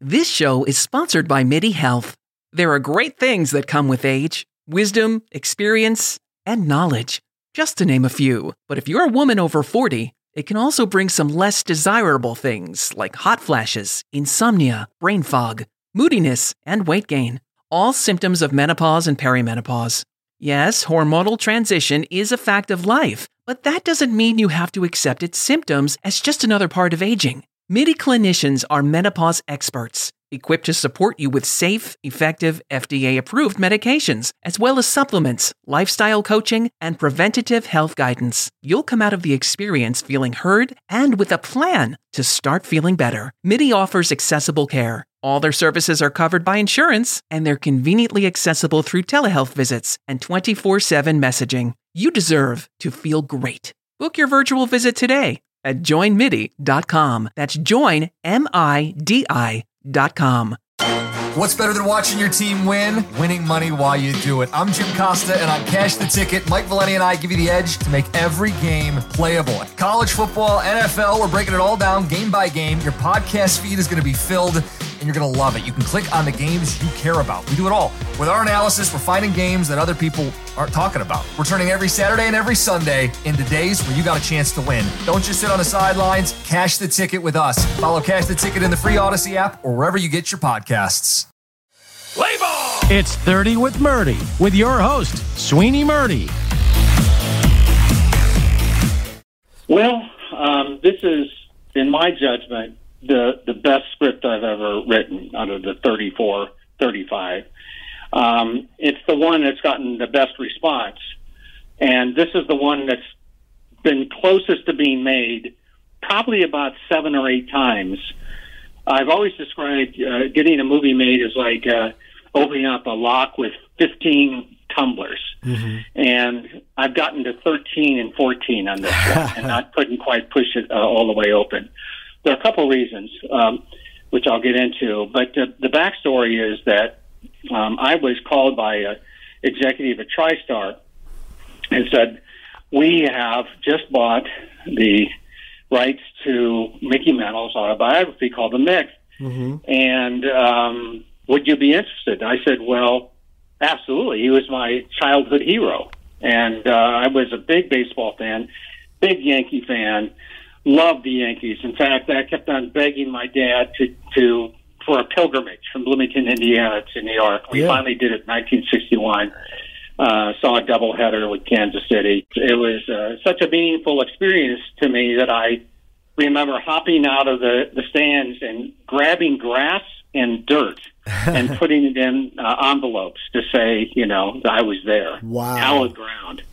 This show is sponsored by MIDI Health. There are great things that come with age: wisdom, experience, and knowledge, just to name a few. But if you're a woman over 40, it can also bring some less desirable things like hot flashes, insomnia, brain fog, moodiness, and weight gain. All symptoms of menopause and perimenopause. Yes, hormonal transition is a fact of life, but that doesn't mean you have to accept its symptoms as just another part of aging. MIDI clinicians are menopause experts, equipped to support you with safe, effective, FDA-approved medications, as well as supplements, lifestyle coaching, and preventative health guidance. You'll come out of the experience feeling heard and with a plan to start feeling better. MIDI offers accessible care. All their services are covered by insurance, and they're conveniently accessible through telehealth visits and 24/7 messaging. You deserve to feel great. Book your virtual visit today at joinmidi.com. That's joinmidi.com. What's better than watching your team win? Winning money while you do it. I'm Jim Costa, and on Cash the Ticket, Mike Valeni and I give you the edge to make every game playable. College football, NFL, we're breaking it all down game by game. Your podcast feed is going to be filled, and you're going to love it. You can click on the games you care about. We do it all. With our analysis, we're finding games that other people aren't talking about. We're turning every Saturday and every Sunday into days where you got a chance to win. Don't just sit on the sidelines. Cash the Ticket with us. Follow Cash the Ticket in the free Odyssey app or wherever you get your podcasts. Play ball! It's 30 with Murdy, with your host, Sweeney Murdy. Well, this is, in my judgment, the best script I've ever written out of the 34, 35. It's the one that's gotten the best response. And this is the one that's been closest to being made probably about 7 or 8 times. I've always described getting a movie made as like opening up a lock with 15 tumblers. Mm-hmm. And I've gotten to 13 and 14 on this one, and I couldn't quite push it all the way open. There are a couple reasons, which I'll get into. But the backstory is that I was called by an executive at TriStar and said, we have just bought the rights to Mickey Mantle's autobiography called The Mick. Mm-hmm. And would you be interested? I said, well, absolutely. He was my childhood hero. And I was a big baseball fan, big Yankee fan, loved the Yankees. In fact, I kept on begging my dad for a pilgrimage from Bloomington, Indiana to New York. We finally did it in 1961. Saw a doubleheader with Kansas City. It was such a meaningful experience to me that I remember hopping out of the stands and grabbing grass and dirt and putting it in envelopes to say, that I was there. Wow. Hallowed ground.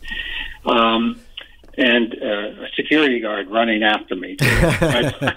And a security guard running after me. At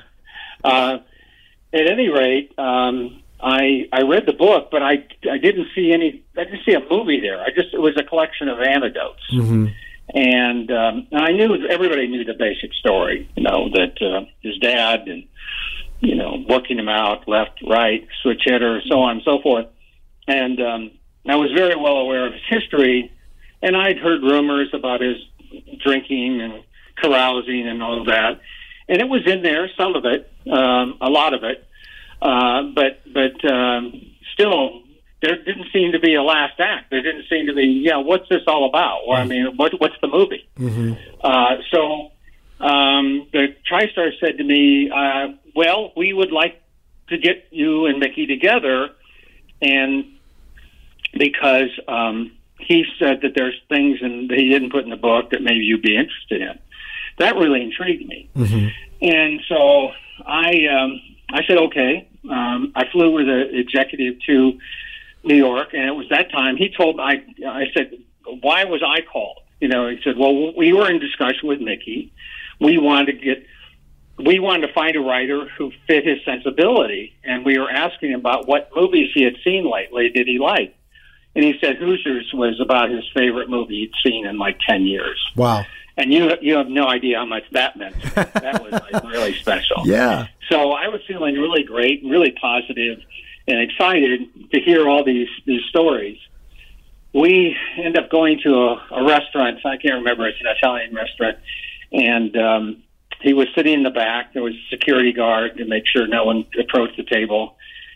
any rate, I read the book, but I didn't see a movie there. It was a collection of anecdotes. Mm-hmm. And I knew everybody knew the basic story, that his dad and, working him out left, right, switch hitter, so on and so forth. And I was very well aware of his history, and I'd heard rumors about his drinking and carousing and all of that. And it was in there, some of it, a lot of it. But still, there didn't seem to be a last act. There didn't seem to be, what's this all about? Or, what's the movie? Mm-hmm. So the TriStar said to me, well, we would like to get you and Mickey together, and because he said that there's things that he didn't put in the book that maybe you'd be interested in. That really intrigued me. Mm-hmm. And so I said, okay. I flew with the executive to New York, and it was that time he told I said, why was I called? He said, well, we were in discussion with Mickey. We wanted to find a writer who fit his sensibility, and we were asking him about what movies he had seen lately did he like. And he said Hoosiers was about his favorite movie he'd seen in like 10 years. Wow. And you have no idea how much that meant. That was like really special. Yeah. So I was feeling really great and really positive and excited to hear all these stories. We end up going to a restaurant. I can't remember. It's an Italian restaurant. And he was sitting in the back. There was a security guard to make sure no one approached the table.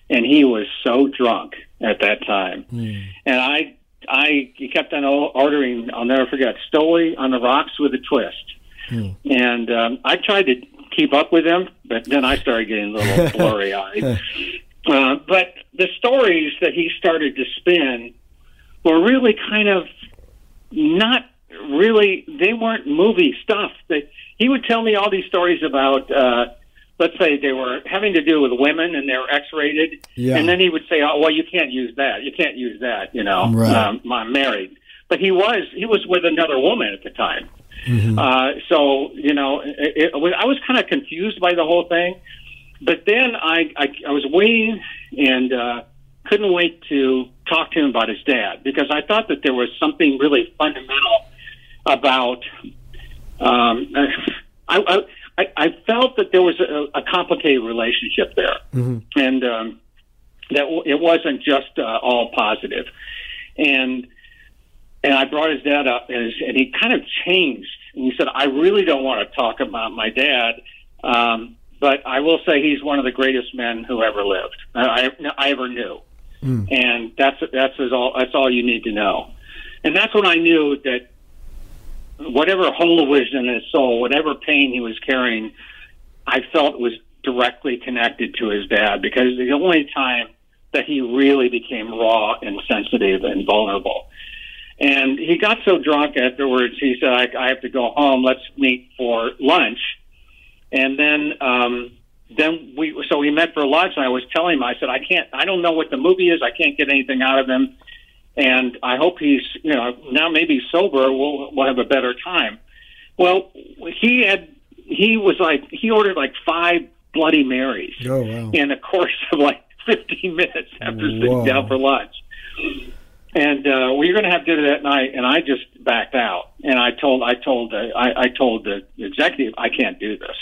and he was so drunk at that time. And he kept on ordering, I'll never forget, Stoli on the rocks with a twist. And I tried to keep up with him, but then I started getting a little blurry-eyed. But the stories that he started to spin were really kind of not really, they weren't movie stuff. He would tell me all these stories about, let's say they were having to do with women and they were X-rated. Yeah. And then he would say, oh, well, you can't use that. You can't use that, right. I'm married. But he was with another woman at the time. So, I was kind of confused by the whole thing. But then I was waiting and couldn't wait to talk to him about his dad, because I thought that there was something really fundamental about. I felt that there was a complicated relationship there, and that it wasn't just all positive. And I brought his dad up, and he kind of changed. And he said, "I really don't want to talk about my dad." But I will say he's one of the greatest men who ever lived. I ever knew, and that's all you need to know. And that's when I knew that whatever hole was in his soul, whatever pain he was carrying, I felt was directly connected to his dad, because the only time that he really became raw and sensitive and vulnerable. And he got so drunk afterwards, he said, I have to go home. Let's meet for lunch. And then we met for lunch, and I was telling him, I said, I don't know what the movie is. I can't get anything out of him. And I hope he's, now maybe sober, we'll have a better time. Well, he ordered like 5 Bloody Marys in a course of like 15 minutes after sitting down for lunch. And we were going to have dinner that night, and I just backed out. And I told the executive, I can't do this.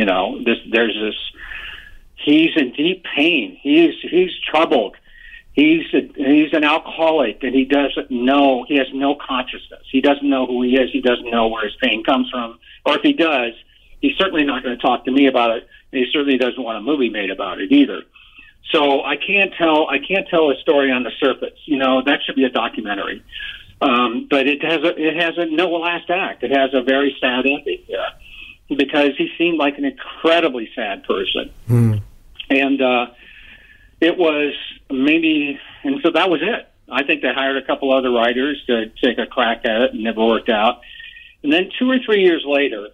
He's in deep pain. He's troubled. He's an alcoholic, and he has no consciousness. He doesn't know who he is. He doesn't know where his pain comes from. Or if he does, he's certainly not going to talk to me about it. And he certainly doesn't want a movie made about it either. So I can't tell a story on the surface. That should be a documentary. But it has no last act. It has a very sad ending, because he seemed like an incredibly sad person. And it was and so that was it. I think they hired a couple other writers to take a crack at it, and never worked out. And then 2 or 3 years later,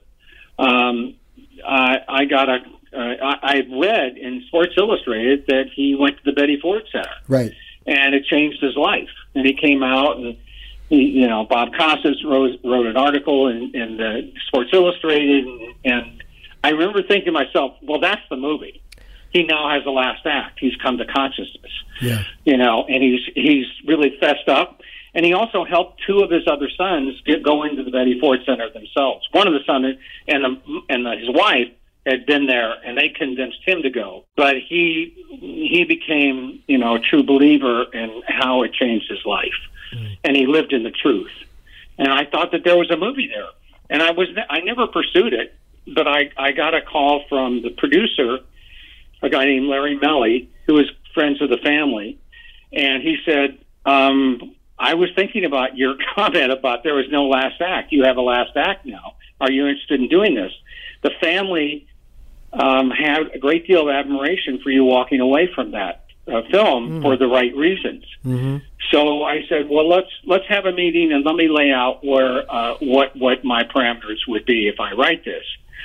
I read in Sports Illustrated that he went to the Betty Ford Center. Right. And it changed his life. And he came out, and Bob Costas wrote an article in the Sports Illustrated, and I remember thinking to myself, well, that's the movie. He now has a last act. He's come to consciousness. Yeah. And he's really fessed up. And he also helped 2 of his other sons go into the Betty Ford Center themselves. One of the sons and his wife had been there, and they convinced him to go. But he became, a true believer in how it changed his life. And he lived in the truth. And I thought that there was a movie there. And I never pursued it, but I got a call from the producer, a guy named Larry Melly, who was friends with the family. And he said, I was thinking about your comment about there was no last act. You have a last act now. Are you interested in doing this? The family had a great deal of admiration for you walking away from that film for the right reasons. So I said, well, let's have a meeting, and let me lay out where what my parameters would be if I write this.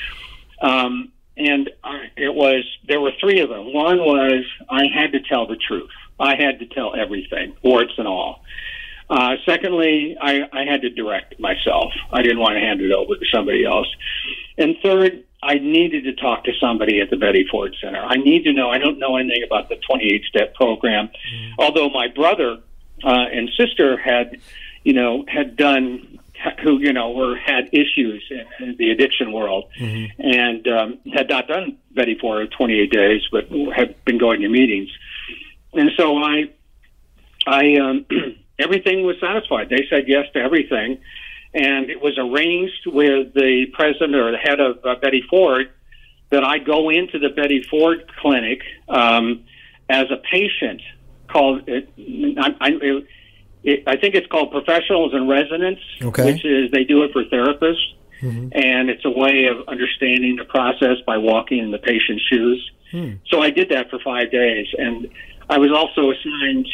And there were 3 of them. One was I had to tell the truth. I had to tell everything, warts and all. Secondly, I had to direct myself. I didn't want to hand it over to somebody else. And third, I needed to talk to somebody at the Betty Ford Center. I need to know. I don't know anything about the 28-step program, although my brother and sister had done, had issues in the addiction world, and had not done Betty Ford 28 days, but had been going to meetings. And so I everything was satisfied. They said yes to everything. And it was arranged with the president or the head of Betty Ford that I go into the Betty Ford clinic as a patient called it. I think it's called Professionals in Residence, which is they do it for therapists, and it's a way of understanding the process by walking in the patient's shoes. So I did that for 5 days, and I was also assigned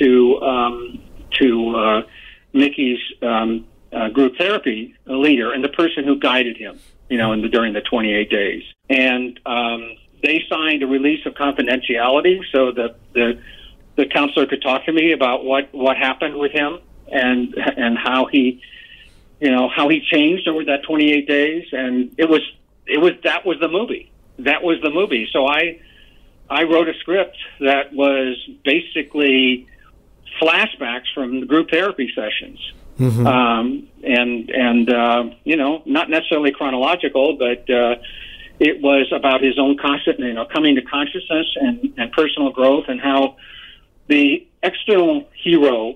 to Mickey's group therapy leader and the person who guided him, during the 28 days. And they signed a release of confidentiality so that the counselor could talk to me about what happened with him and how he changed over that 28 days. And that was the movie. That was the movie. So I wrote a script that was basically flashbacks from the group therapy sessions. Not necessarily chronological, but it was about his own constant, coming to consciousness and personal growth, and how the external hero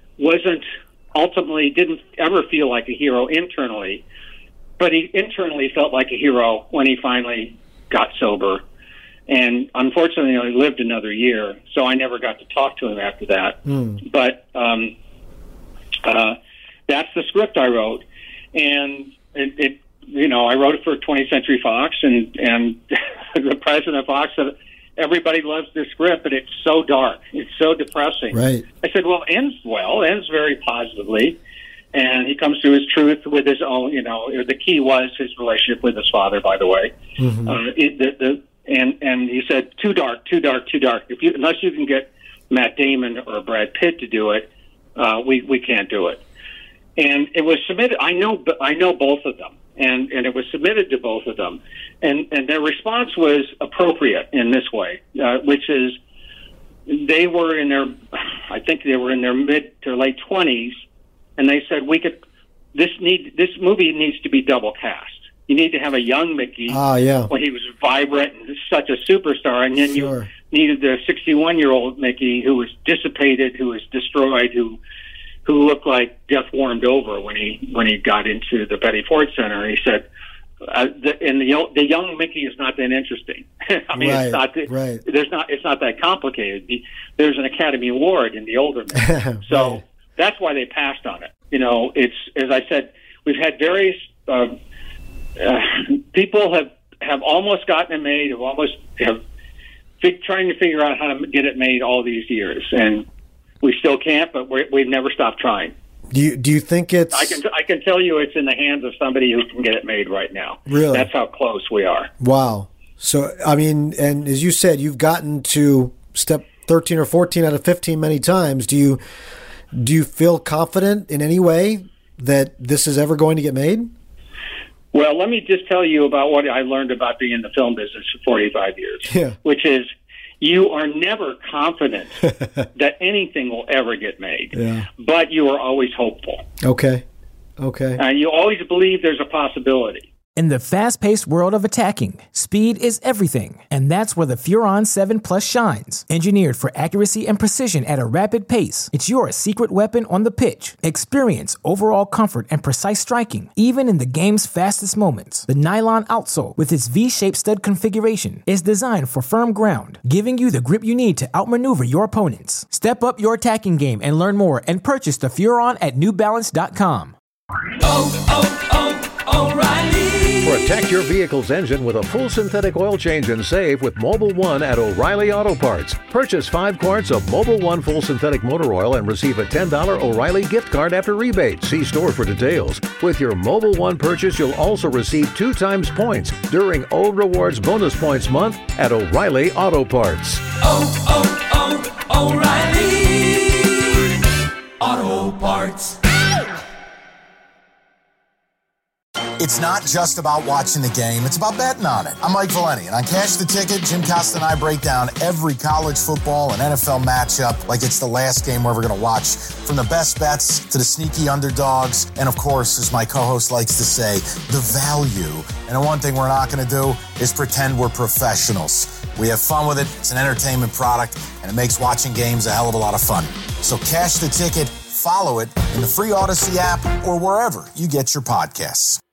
didn't ever feel like a hero internally, but he internally felt like a hero when he finally got sober. And unfortunately, he lived another year, so I never got to talk to him after that. But that's the script I wrote, and I wrote it for 20th Century Fox, and the president of Fox said, everybody loves this script, but it's so dark, it's so depressing. Right. I said, ends very positively, and he comes to his truth with his own. The key was his relationship with his father, by the way. And he said, too dark. Unless you can get Matt Damon or Brad Pitt to do it, we can't do it. And it was submitted. I know both of them, and it was submitted to both of them, and their response was appropriate in this way, which is they were in their mid to late 20s, and they said this movie needs to be double cast. You need to have a young Mickey when he was vibrant and such a superstar, and then you needed the 61-year-old Mickey who was dissipated, who was destroyed, who looked like death warmed over when he got into the Betty Ford Center. He said, the young Mickey is not that interesting. It's not that complicated. There's an Academy Award in the older Mickey. So that's why they passed on it. It's, as I said, we've had various people have almost gotten it made, trying to figure out how to get it made all these years, and we still can't, but we've never stopped trying. Do you think it's... I can tell you it's in the hands of somebody who can get it made right now. Really? That's how close we are. Wow. So, and as you said, you've gotten to step 13 or 14 out of 15 many times. Do you feel confident in any way that this is ever going to get made? Well, let me just tell you about what I learned about being in the film business for 45 years, which is you are never confident that anything will ever get made, but you are always hopeful. Okay. And you always believe there's a possibility. In the fast-paced world of attacking, speed is everything, and that's where the Furon 7 Plus shines. Engineered for accuracy and precision at a rapid pace, it's your secret weapon on the pitch. Experience overall comfort and precise striking, even in the game's fastest moments. The nylon outsole, with its V-shaped stud configuration, is designed for firm ground, giving you the grip you need to outmaneuver your opponents. Step up your attacking game and learn more, and purchase the Furon at NewBalance.com. O'Reilly. Protect your vehicle's engine with a full synthetic oil change and save with Mobil 1 at O'Reilly Auto Parts. Purchase 5 quarts of Mobil 1 full synthetic motor oil and receive a $10 O'Reilly gift card after rebate. See store for details. With your Mobil 1 purchase, you'll also receive 2 times points during O Rewards Bonus Points Month at O'Reilly Auto Parts. O'Reilly Auto Parts. It's not just about watching the game, it's about betting on it. I'm Mike Valeni, and on Cash the Ticket, Jim Costa and I break down every college football and NFL matchup like it's the last game we're ever going to watch. From the best bets to the sneaky underdogs, and of course, as my co-host likes to say, the value. And the one thing we're not going to do is pretend we're professionals. We have fun with it, it's an entertainment product, and it makes watching games a hell of a lot of fun. So Cash the Ticket, follow it in the free Odyssey app or wherever you get your podcasts.